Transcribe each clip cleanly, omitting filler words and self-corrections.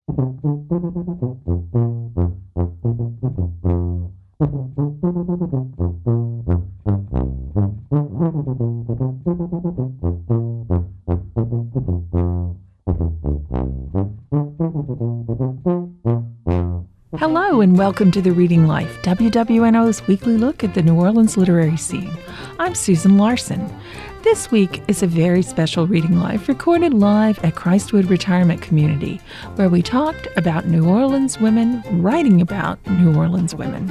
Hello and welcome to The Reading Life, WWNO's weekly look at the New Orleans literary scene. I'm Susan Larson. This week is a very special Reading Life recorded live at Christwood Retirement Community, where we talked about New Orleans women writing about New Orleans women.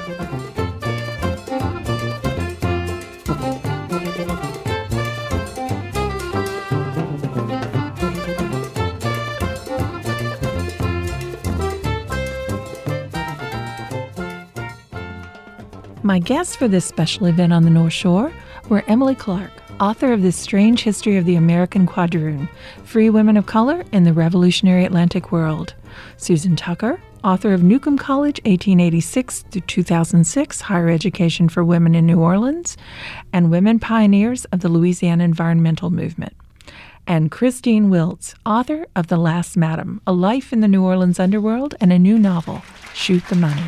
My guests for this special event on the North Shore were Emily Clark, author of The Strange History of the American Quadroon, Free Women of Color in the Revolutionary Atlantic World; Susan Tucker, author of Newcomb College, 1886 to 2006, Higher Education for Women in New Orleans, and Women Pioneers of the Louisiana Environmental Movement; and Christine Wiltz, author of The Last Madam, A Life in the New Orleans Underworld, and a new novel, Shoot the Money.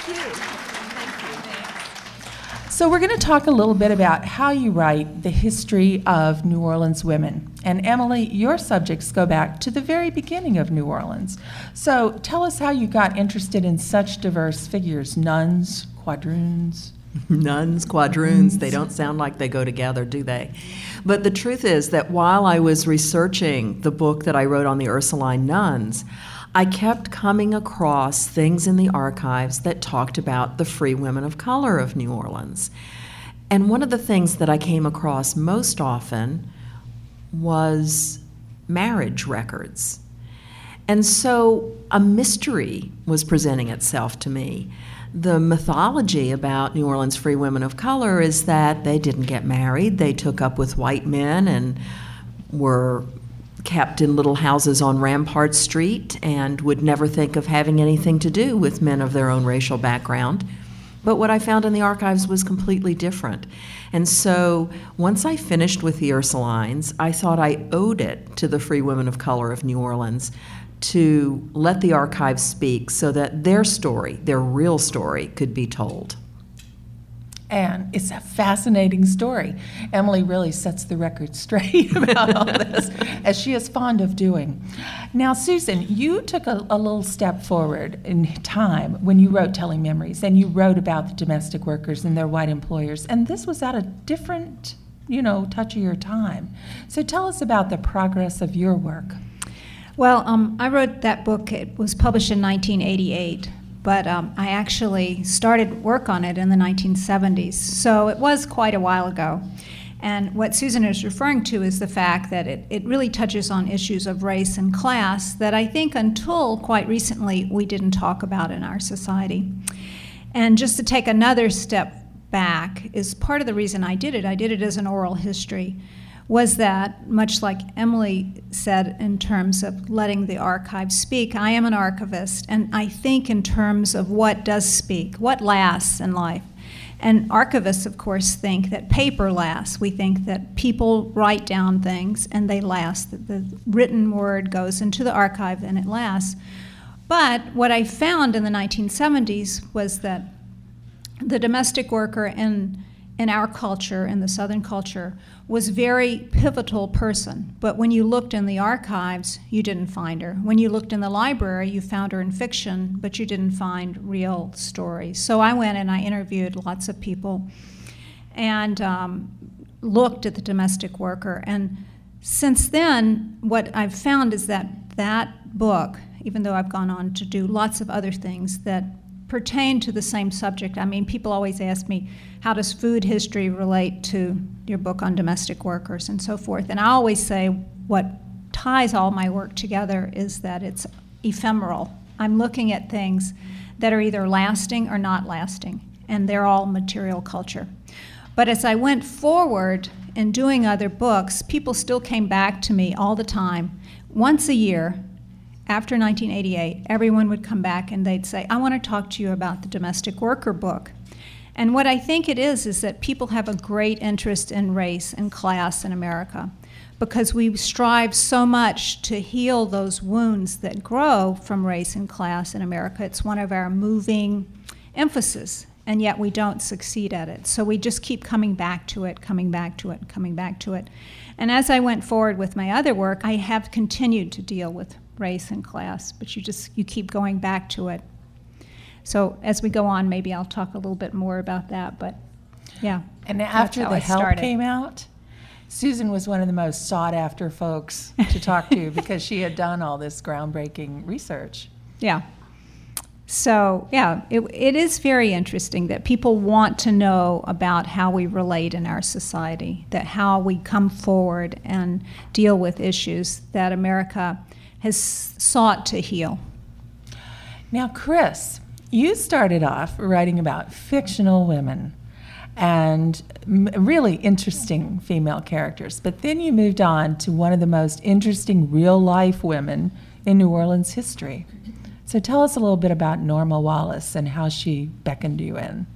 So we're going to talk a little bit about how you write the history of New Orleans women. And Emily, your subjects go back to the very beginning of New Orleans. So tell us how you got interested in such diverse figures, nuns, quadroons. Nuns, quadroons, they don't sound like they go together, do they? But the truth is that while I was researching the book that I wrote on the Ursuline nuns, I kept coming across things in the archives that talked about the free women of color of New Orleans. And one of the things that I came across most often was marriage records. And so a mystery was presenting itself to me. The mythology about New Orleans free women of color is that they didn't get married, they took up with white men and were kept in little houses on Rampart Street and would never think of having anything to do with men of their own racial background. But what I found in the archives was completely different. And so once I finished with the Ursulines, I thought I owed it to the free women of color of New Orleans to let the archives speak so that their story, their real story, could be told. And it's a fascinating story. Emily really sets the record straight about all this, as she is fond of doing. Now, Susan, you took a little step forward in time when you wrote Telling Memories, and you wrote about the domestic workers and their white employers, and this was at a different, touch of your time. So tell us about the progress of your work. Well, I wrote that book. It was published in 1988. But I actually started work on it in the 1970s, so it was quite a while ago. And what Susan is referring to is the fact that it really touches on issues of race and class that I think until quite recently we didn't talk about in our society. And just to take another step back is part of the reason I did it as an oral history, was that, much like Emily said in terms of letting the archives speak, I am an archivist, and I think in terms of what does speak, what lasts in life. And archivists, of course, think that paper lasts. We think that people write down things and they last, that the written word goes into the archive and it lasts. But what I found in the 1970s was that the domestic worker in our culture, in the Southern culture, was a very pivotal person. But when you looked in the archives, you didn't find her. When you looked in the library, you found her in fiction, but you didn't find real stories. So I went and I interviewed lots of people and looked at the domestic worker. And since then, what I've found is that book, even though I've gone on to do lots of other things that pertain to the same subject. I mean, people always ask me, how does food history relate to your book on domestic workers and so forth? And I always say what ties all my work together is that it's ephemeral. I'm looking at things that are either lasting or not lasting, and they're all material culture. But as I went forward in doing other books, people still came back to me all the time. Once a year, after 1988, everyone would come back and they'd say, I want to talk to you about the domestic worker book. And what I think it is that people have a great interest in race and class in America. because we strive so much to heal those wounds that grow from race and class in America. It's one of our moving emphasis, and yet we don't succeed at it. So we just keep coming back to it, coming back to it, coming back to it. And as I went forward with my other work, I have continued to deal with race and class, but you keep going back to it. So as we go on, maybe I'll talk a little bit more about that, but yeah. And after The Help came out, Susan was one of the most sought-after folks to talk to because she had done all this groundbreaking research. Yeah. So, yeah, it is very interesting that people want to know about how we relate in our society, that how we come forward and deal with issues that America has sought to heal. Now, Chris, you started off writing about fictional women and really interesting female characters, but then you moved on to one of the most interesting real-life women in New Orleans history. So tell us a little bit about Norma Wallace and how she beckoned you in.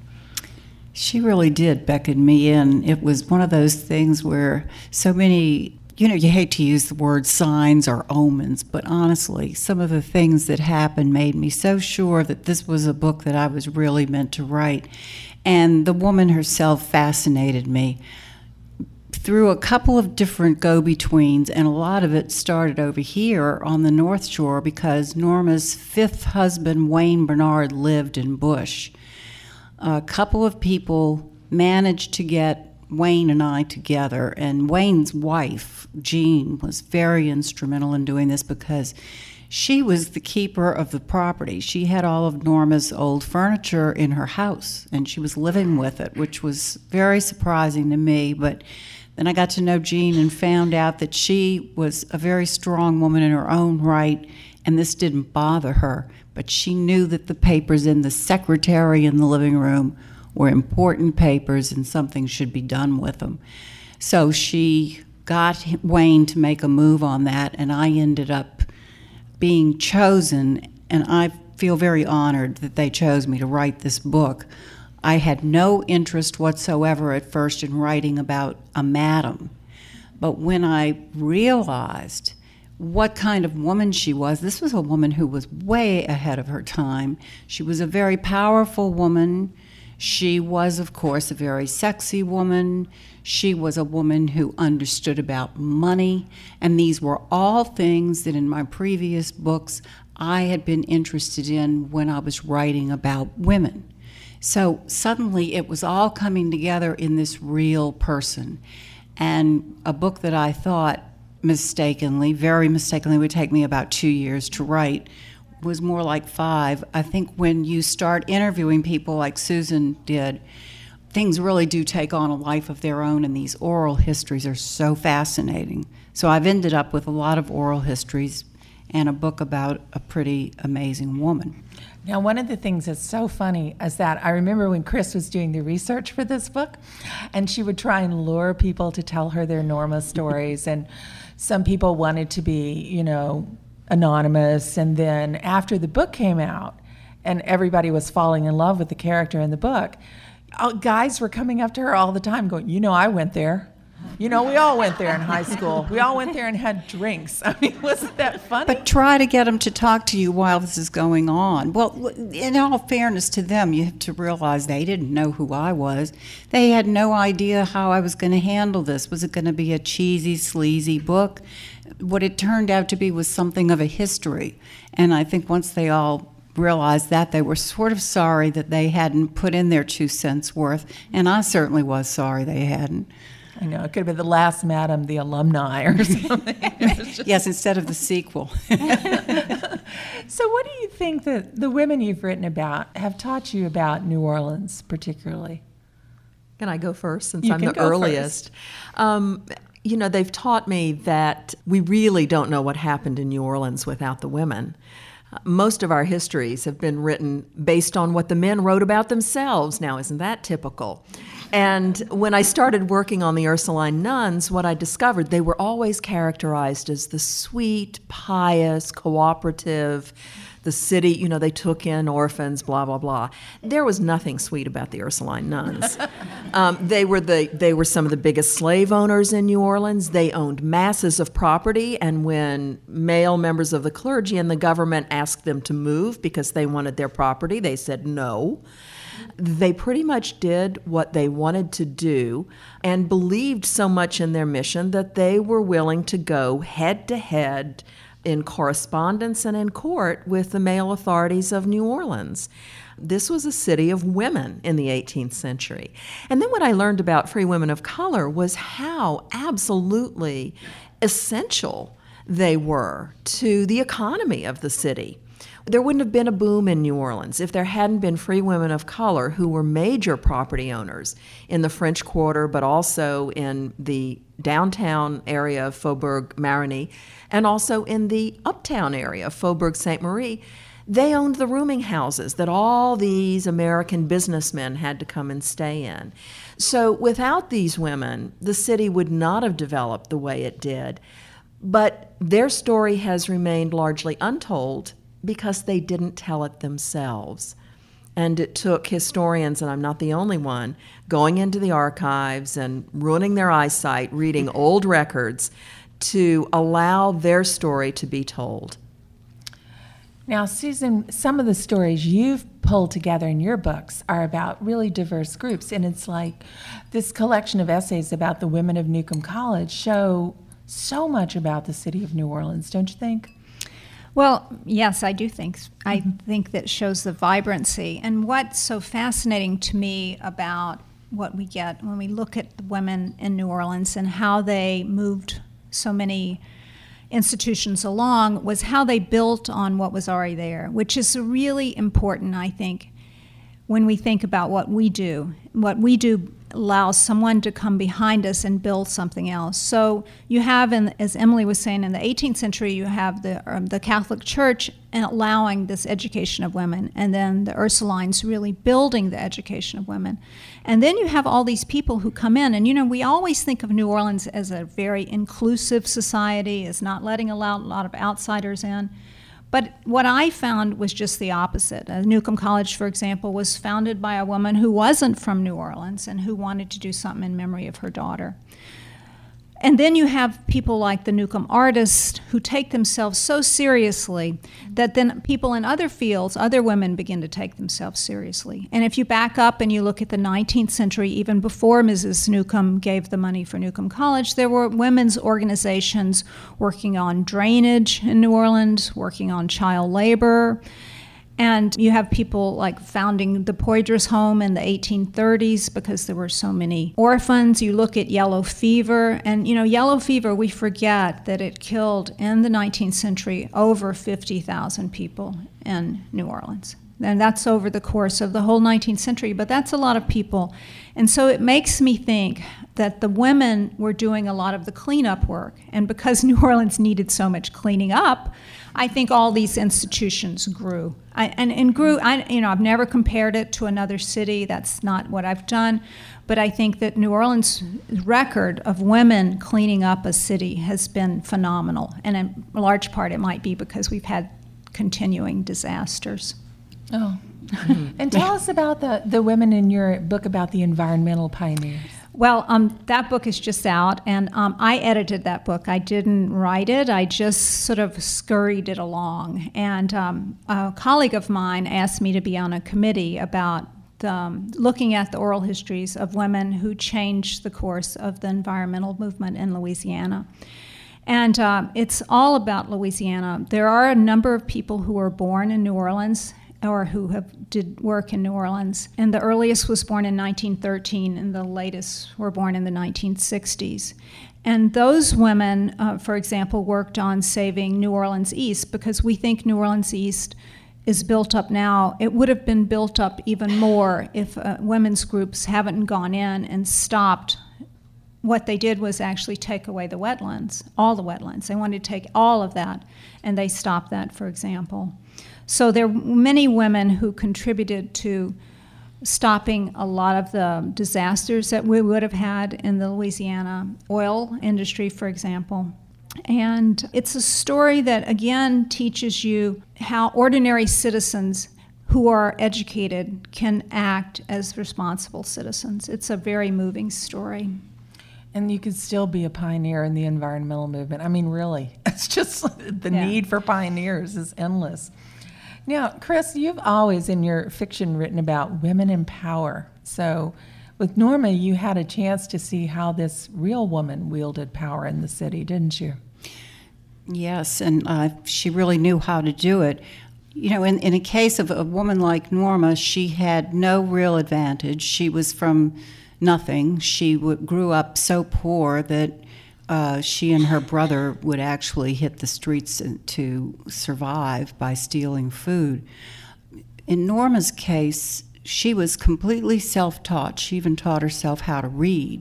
She really did beckon me in. It was one of those things where so many, you hate to use the word signs or omens, but honestly, some of the things that happened made me so sure that this was a book that I was really meant to write. And the woman herself fascinated me through a couple of different go-betweens, and a lot of it started over here on the North Shore because Norma's fifth husband, Wayne Bernard, lived in Bush. A couple of people managed to get Wayne and I together, and Wayne's wife, Jean, was very instrumental in doing this because she was the keeper of the property. She had all of Norma's old furniture in her house, and she was living with it, which was very surprising to me. But then I got to know Jean and found out that she was a very strong woman in her own right, and this didn't bother her. But she knew that the papers in the secretary in the living room were important papers and something should be done with them. So she got Wayne to make a move on that, and I ended up being chosen, and I feel very honored that they chose me to write this book. I had no interest whatsoever at first in writing about a madam, but when I realized what kind of woman she was, this was a woman who was way ahead of her time. She was a very powerful woman. She was, of course, a very sexy woman. She was a woman who understood about money, and these were all things that in my previous books I had been interested in when I was writing about women. So suddenly it was all coming together in this real person. And a book that I thought mistakenly, very mistakenly, would take me about 2 years to write was more like 5. I think when you start interviewing people like Susan did, things really do take on a life of their own, and these oral histories are so fascinating. So I've ended up with a lot of oral histories and a book about a pretty amazing woman. Now, one of the things that's so funny is that I remember when Chris was doing the research for this book, and she would try and lure people to tell her their Norma stories, and some people wanted to be, anonymous, and then after the book came out and everybody was falling in love with the character in the book, guys were coming up to her all the time going, I went there. We all went there in high school. We all went there and had drinks. I mean, wasn't that funny? But try to get them to talk to you while this is going on. Well, in all fairness to them, you have to realize they didn't know who I was. They had no idea how I was going to handle this. Was it going to be a cheesy, sleazy book? What it turned out to be was something of a history. And I think once they all realized that, they were sort of sorry that they hadn't put in their 2 cents worth. And I certainly was sorry they hadn't. I know, it could have been The Last Madam, the alumni or something. Yes, instead of the sequel. So what do you think that the women you've written about have taught you about New Orleans particularly? Can I go first since You I'm can the go earliest? They've taught me that we really don't know what happened in New Orleans without the women. Most of our histories have been written based on what the men wrote about themselves. Now, isn't that typical? And when I started working on the Ursuline nuns, what I discovered, they were always characterized as the sweet, pious, cooperative, the city, they took in orphans, blah, blah, blah. There was nothing sweet about the Ursuline nuns. They were some of the biggest slave owners in New Orleans. They owned masses of property, and when male members of the clergy and the government asked them to move because they wanted their property, they said no. They pretty much did what they wanted to do and believed so much in their mission that they were willing to go head-to-head in correspondence and in court with the male authorities of New Orleans. This was a city of women in the 18th century. And then what I learned about free women of color was how absolutely essential they were to the economy of the city. There wouldn't have been a boom in New Orleans if there hadn't been free women of color who were major property owners in the French Quarter, but also in the downtown area of Faubourg Marigny, and also in the uptown area of Faubourg Sainte-Marie. They owned the rooming houses that all these American businessmen had to come and stay in. So without these women, the city would not have developed the way it did. But their story has remained largely untold because they didn't tell it themselves. And it took historians, and I'm not the only one, going into the archives and ruining their eyesight, reading old records to allow their story to be told. Now, Susan, some of the stories you've pulled together in your books are about really diverse groups, and it's like this collection of essays about the women of Newcomb College show so much about the city of New Orleans, don't you think? Well, yes, I do think. I think that shows the vibrancy. And what's so fascinating to me about what we get when we look at the women in New Orleans and how they moved so many institutions along was how they built on what was already there, which is really important, I think, when we think about what we do. What we do allows someone to come behind us and build something else. So you have, as Emily was saying, in the 18th century, you have the Catholic Church allowing this education of women, and then the Ursulines really building the education of women. And then you have all these people who come in, and we always think of New Orleans as a very inclusive society, as not letting a lot of outsiders in. But what I found was just the opposite. Newcomb College, for example, was founded by a woman who wasn't from New Orleans and who wanted to do something in memory of her daughter. And then you have people like the Newcomb artists who take themselves so seriously that then people in other fields, other women, begin to take themselves seriously. And if you back up and you look at the 19th century, even before Mrs. Newcomb gave the money for Newcomb College, there were women's organizations working on drainage in New Orleans, working on child labor. And you have people like founding the Poydras home in the 1830s because there were so many orphans. You look at yellow fever, and yellow fever, we forget that it killed in the 19th century over 50,000 people in New Orleans. And that's over the course of the whole 19th century, but that's a lot of people. And so it makes me think that the women were doing a lot of the cleanup work. And because New Orleans needed so much cleaning up, I think all these institutions grew. I've never compared it to another city. That's not what I've done. But I think that New Orleans' record of women cleaning up a city has been phenomenal. And in large part, it might be because we've had continuing disasters. Oh. And tell us about the women in your book about the environmental pioneers. Well, that book is just out, and I edited that book. I didn't write it. I just sort of scurried it along. And a colleague of mine asked me to be on a committee about looking at the oral histories of women who changed the course of the environmental movement in Louisiana. And it's all about Louisiana. There are a number of people who were born in New Orleans or who did work in New Orleans. And the earliest was born in 1913, and the latest were born in the 1960s. And those women, for example, worked on saving New Orleans East, because we think New Orleans East is built up now. It would have been built up even more if women's groups haven't gone in and stopped. What they did was actually take away the wetlands, all the wetlands. They wanted to take all of that, and they stopped that, for example. So there were many women who contributed to stopping a lot of the disasters that we would have had in the Louisiana oil industry, for example. And it's a story that, again, teaches you how ordinary citizens who are educated can act as responsible citizens. It's a very moving story. And you could still be a pioneer in the environmental movement. I mean, really, it's just the need for pioneers is endless. Now, Chris, you've always in your fiction written about women in power. So with Norma, you had a chance to see how this real woman wielded power in the city, didn't you? Yes, and she really knew how to do it. You know, in a case of a woman like Norma, she had no real advantage. She was from nothing. She grew up so poor that she and her brother would actually hit the streets to survive by stealing food. In Norma's case, she was completely self-taught. She even taught herself how to read.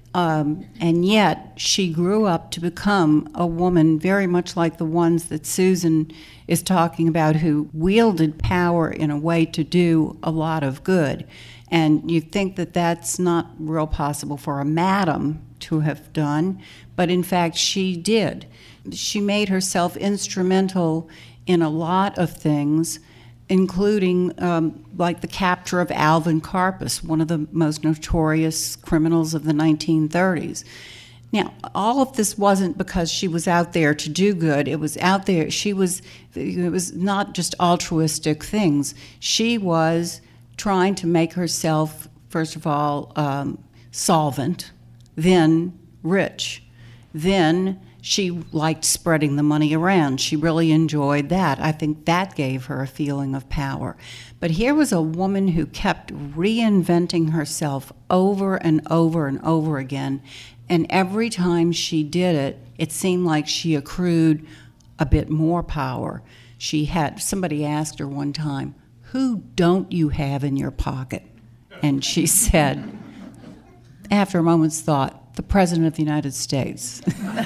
And yet she grew up to become a woman very much like the ones that Susan is talking about, who wielded power in a way to do a lot of good. And you think that that's not real possible for a madam to have done, but in fact she did. She made herself instrumental in a lot of things, including like the capture of Alvin Karpis, one of the most notorious criminals of the 1930s. Now, all of this wasn't because she was out there to do good. It was out there, it was not just altruistic things. She was trying to make herself, first of all, solvent, then rich. Then she liked spreading the money around. She really enjoyed that. I think that gave her a feeling of power. But here was a woman who kept reinventing herself over and over and over again. And every time she did it, it seemed like she accrued a bit more power. Somebody asked her one time, "Who don't you have in your pocket?" And she said, after a moment's thought, "The President of the United States."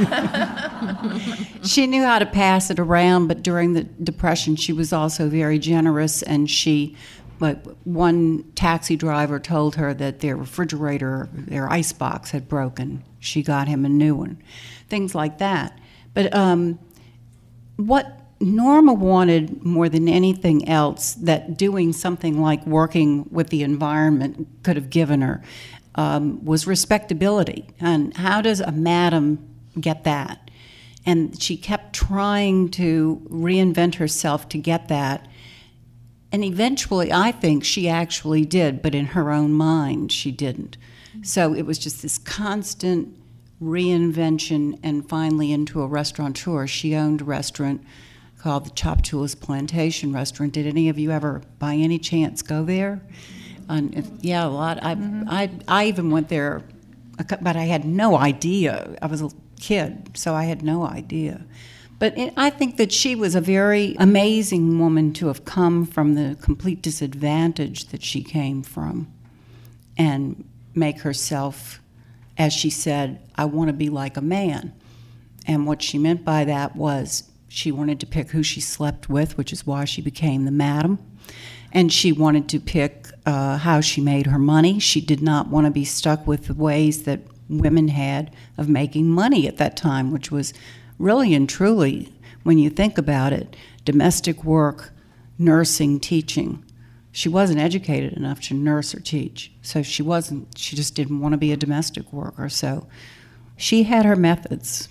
She knew how to pass it around, but during the Depression, she was also very generous, and one taxi driver told her that their refrigerator, their icebox had broken. She got him a new one. Things like that. But what Norma wanted more than anything else that doing something like working with the environment could have given her was respectability. And how does a madam get that? And she kept trying to reinvent herself to get that. And eventually, I think she actually did, but in her own mind, she didn't. So it was just this constant reinvention, and finally into a restaurateur. She owned a restaurant called the Chopchulas Plantation Restaurant. Did any of you ever, by any chance, go there? Yeah, a lot. I even went there, but I had no idea. I was a kid, so I had no idea. But I think that she was a very amazing woman to have come from the complete disadvantage that she came from and make herself, as she said, "I want to be like a man." And what she meant by that was she wanted to pick who she slept with, which is why she became the madam. And she wanted to pick how she made her money. She did not want to be stuck with the ways that women had of making money at that time, which was really and truly, when you think about it, domestic work, nursing, teaching. She wasn't educated enough to nurse or teach, so she just didn't want to be a domestic worker. So she had her methods.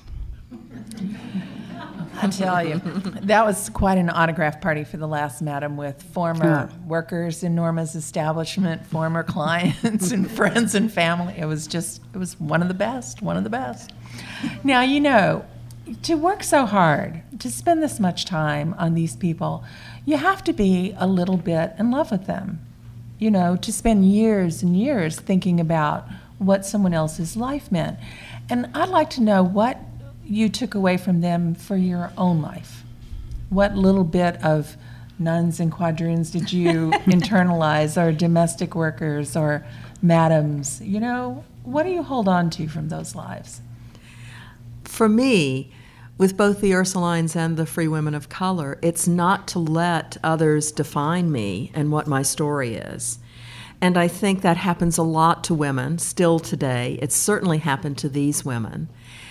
I tell you, that was quite an autograph party for the last madam, with former workers in Norma's establishment, former clients and friends and family. It was one of the best, one of the best. Now, to work so hard, to spend this much time on these people, you have to be a little bit in love with them, to spend years and years thinking about what someone else's life meant. And I'd like to know what you took away from them for your own life. What little bit of nuns and quadroons did you internalize, or domestic workers or madams? What do you hold on to from those lives? For me, with both the Ursulines and the Free Women of Color, it's not to let others define me and what my story is. And I think that happens a lot to women still today. It's certainly happened to these women.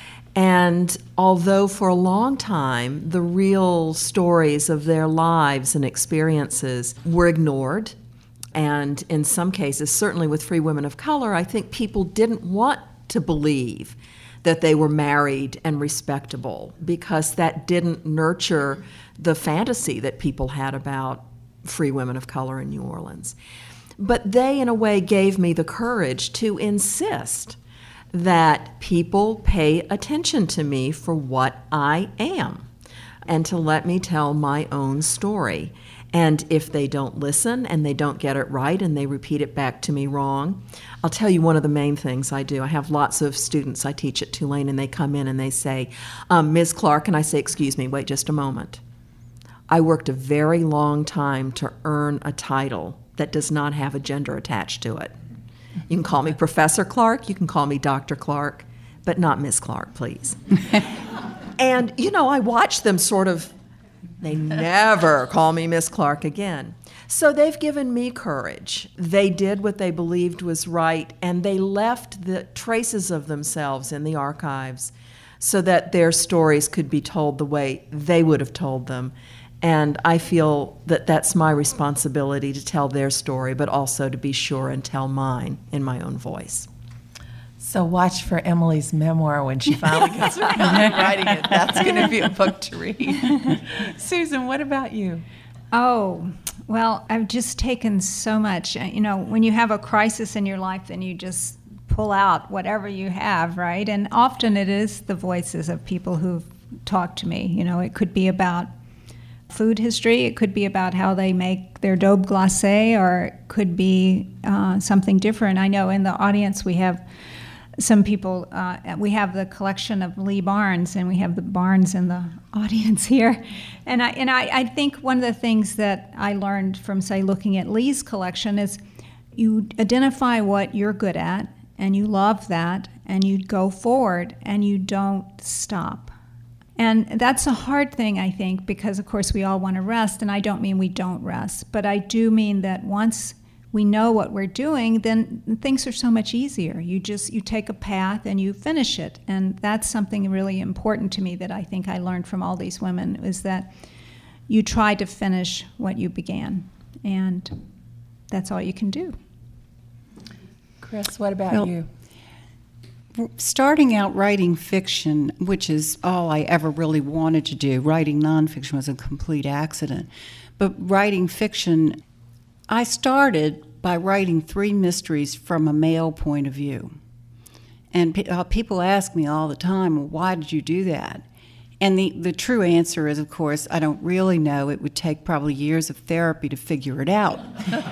And although for a long time the real stories of their lives and experiences were ignored, and in some cases, certainly with free women of color, I think people didn't want to believe that they were married and respectable, because that didn't nurture the fantasy that people had about free women of color in New Orleans. But they, in a way, gave me the courage to insist that people pay attention to me for what I am, and to let me tell my own story. And if they don't listen and they don't get it right and they repeat it back to me wrong, I'll tell you one of the main things I do. I have lots of students I teach at Tulane, and they come in and they say, Ms. Clark, and I say, excuse me, wait just a moment. I worked a very long time to earn a title that does not have a gender attached to it. You can call me Professor Clark, you can call me Dr. Clark, but not Ms. Clark, please. And, I watch them sort of, they never call me Miss Clark again. So they've given me courage. They did what they believed was right, and they left the traces of themselves in the archives so that their stories could be told the way they would have told them. And I feel that that's my responsibility to tell their story, but also to be sure and tell mine in my own voice. So watch for Emily's memoir when she finally gets around to writing it. That's going to be a book to read. Susan, what about you? Oh, well, I've just taken so much. When you have a crisis in your life, then you just pull out whatever you have, right? And often it is the voices of people who've talked to me. It could be about food history, it could be about how they make their daube glacé, or it could be something different. I know in the audience we have some people, we have the collection of Lee Barnes, and we have the Barnes in the audience here. And I think one of the things that I learned from, say, looking at Lee's collection is you identify what you're good at, and you love that, and you go forward, and you don't stop. And that's a hard thing, I think, because, of course, we all want to rest, and I don't mean we don't rest, but I do mean that once we know what we're doing, then things are so much easier. You take a path and you finish it, and that's something really important to me that I think I learned from all these women, is that you try to finish what you began, and that's all you can do. Chris, what about you? Starting out writing fiction, which is all I ever really wanted to do, writing nonfiction was a complete accident. But writing fiction, I started by writing 3 mysteries from a male point of view. And people ask me all the time, well, why did you do that? And the true answer is, of course, I don't really know. It would take probably years of therapy to figure it out.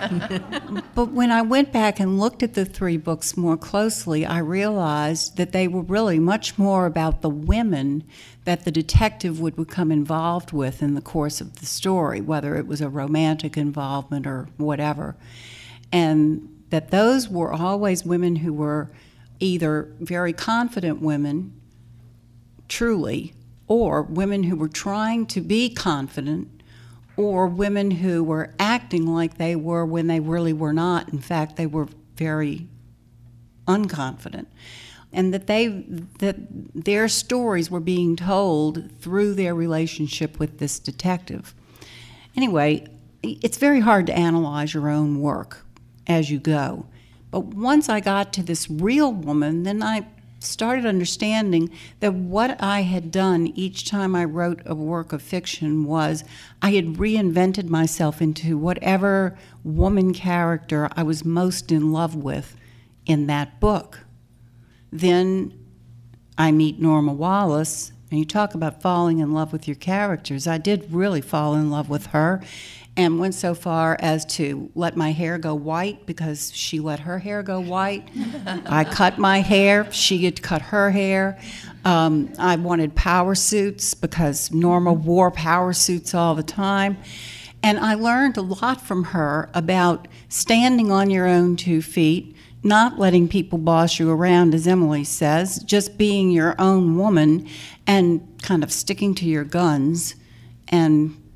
But when I went back and looked at the 3 books more closely, I realized that they were really much more about the women that the detective would become involved with in the course of the story, whether it was a romantic involvement or whatever. And that those were always women who were either very confident women, truly, or women who were trying to be confident, or women who were acting like they were when they really were not. In fact, they were very unconfident. And that their stories were being told through their relationship with this detective. Anyway, it's very hard to analyze your own work as you go. But once I got to this real woman, then I started understanding that what I had done each time I wrote a work of fiction was I had reinvented myself into whatever woman character I was most in love with in that book. Then I meet Norma Wallace, and you talk about falling in love with your characters. I did really fall in love with her, and went so far as to let my hair go white because she let her hair go white. I cut my hair, she had cut her hair. I wanted power suits because Norma wore power suits all the time. And I learned a lot from her about standing on your own 2 feet, not letting people boss you around, as Emily says, just being your own woman and kind of sticking to your guns and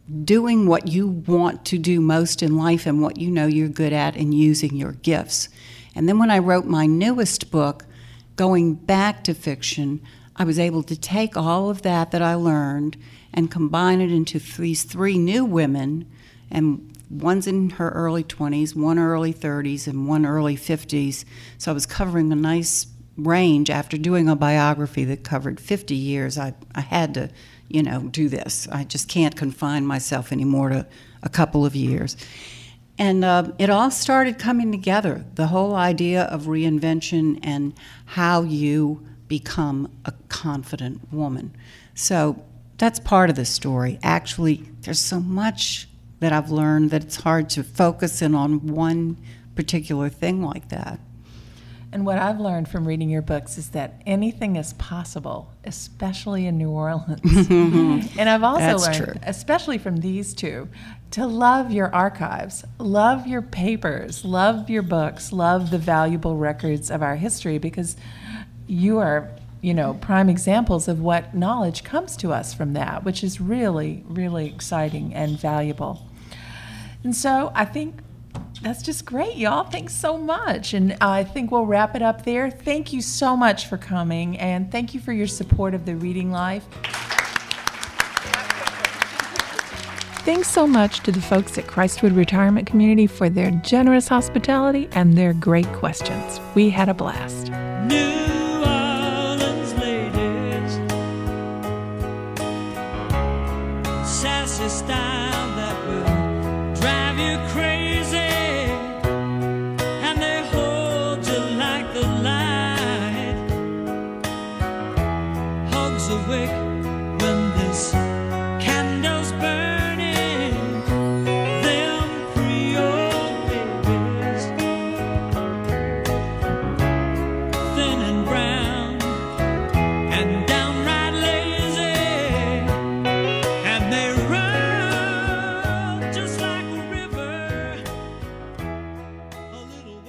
doing what you want to do most in life and what you know you're good at and using your gifts. And then when I wrote my newest book, going back to fiction, I was able to take all of that I learned and combine it into these three new women, and one's in her early 20s, one early 30s, and one early 50s. So I was covering a nice range. After doing a biography that covered 50 years, I had to, do this. I just can't confine myself anymore to a couple of years. And it all started coming together, the whole idea of reinvention and how you become a confident woman. So that's part of the story. Actually, there's so much that I've learned that it's hard to focus in on one particular thing like that. And what I've learned from reading your books is that anything is possible, especially in New Orleans. And I've also learned, especially from these two, to love your archives, love your papers, love your books, love the valuable records of our history, because you are, prime examples of what knowledge comes to us from that, which is really, really exciting and valuable. And so I think that's just great, y'all. Thanks so much. And I think we'll wrap it up there. Thank you so much for coming, and thank you for your support of the Reading Life. Thanks so much to the folks at Christwood Retirement Community for their generous hospitality and their great questions. We had a blast. New Orleans ladies, sassy style that will drive you crazy, and they hold you like the light, hugs awake when this candle's burning, them Creole babies, thin and brown and downright lazy, and they run just like a river a little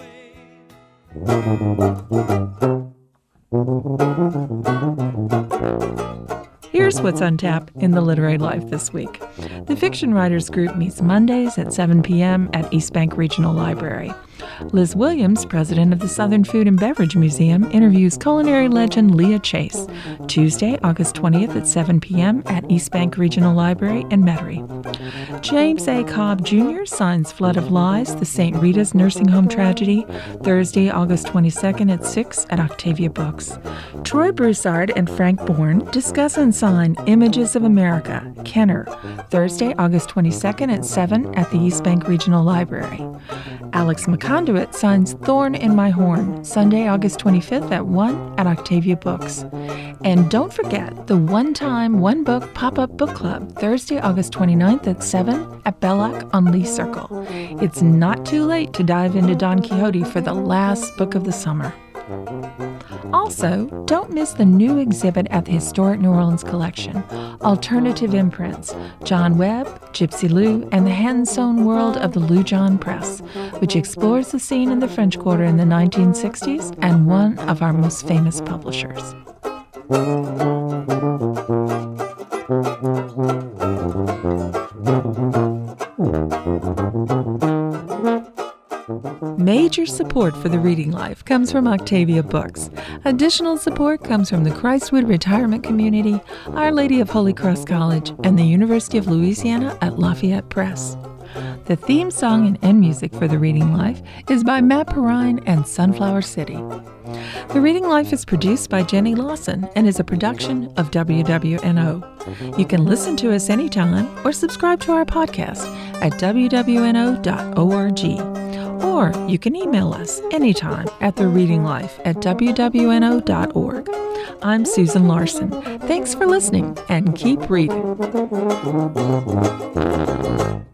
way. Here's what's on tap in the literary life this week. The Fiction Writers Group meets Mondays at 7 p.m. at East Bank Regional Library. Liz Williams, president of the Southern Food and Beverage Museum, interviews culinary legend Leah Chase, Tuesday, August 20th at 7 p.m. at East Bank Regional Library in Metairie. James A. Cobb Jr. signs Flood of Lies, the St. Rita's Nursing Home Tragedy, Thursday, August 22nd at 6 at Octavia Books. Troy Broussard and Frank Bourne discuss and sign Images of America, Kenner, Thursday, August 22nd at 7 at the East Bank Regional Library. Alex McConduit signs Thorn in My Horn, Sunday, August 25th at 1 at Octavia Books. And don't forget the one-time, one-book pop-up book club, Thursday, August 29th at 7 at Bellac on Lee Circle. It's not too late to dive into Don Quixote for the last book of the summer. Also, don't miss the new exhibit at the Historic New Orleans Collection, Alternative Imprints, John Webb, Gypsy Lou, and the Hand-Sewn World of the Lou John Press, which explores the scene in the French Quarter in the 1960s and one of our most famous publishers. Major support for the Reading Life comes from Octavia Books. Additional support comes from the Christwood Retirement Community, Our Lady of Holy Cross College, and the University of Louisiana at Lafayette Press. The theme song and end music for The Reading Life is by Matt Perrine and Sunflower City. The Reading Life is produced by Jenny Lawson and is a production of WWNO. You can listen to us anytime or subscribe to our podcast at wwno.org. Or you can email us anytime at thereadinglife@wwno.org. I'm Susan Larson. Thanks for listening and keep reading.